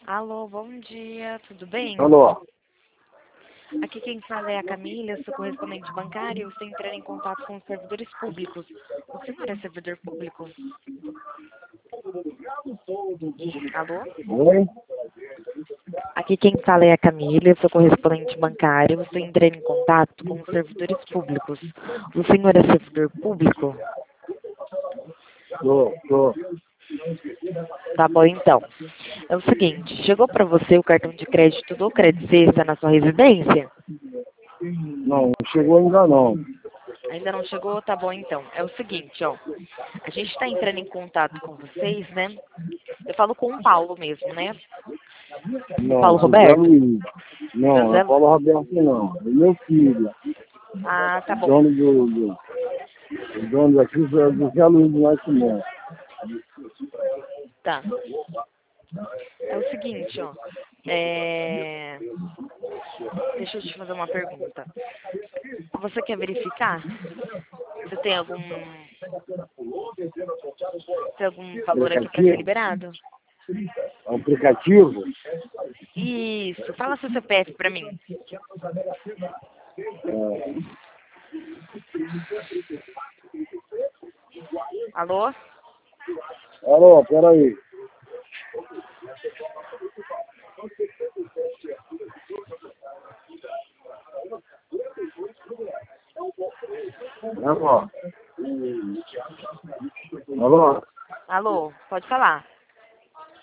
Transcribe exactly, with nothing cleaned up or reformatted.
Alô, bom dia, tudo bem? Alô? Aqui quem fala é a Camila, eu sou correspondente bancária e eu estou entrando em contato com os servidores públicos. O senhor é servidor público? Alô? Oi? Aqui quem fala é a Camila, eu sou correspondente bancária, eu estou entrando em contato com os servidores públicos. O senhor é servidor público? Tô, tô. Tá bom, então. É o seguinte, chegou para você o cartão de crédito do Credit Sexta na sua residência? Não, não chegou ainda não. Ainda não chegou? Tá bom, então. É o seguinte, ó. A gente está entrando em contato com vocês, né? Eu falo com o Paulo mesmo, né? Não, Paulo José Roberto? Luiz. Não, é José... Paulo Roberto não. É meu filho. Ah, tá O bom. dono do. do o dono daqui é José Luiz do Nascimento. Tá. É o seguinte, ó. É... Deixa eu te fazer uma pergunta. Você quer verificar? Você tem algum... Tem algum valor aqui para ser Aplicativo? liberado? Aplicativo? Isso. Fala seu C P F para mim. É, Alô? alô, peraí. Alô? Alô? Alô? Pode falar.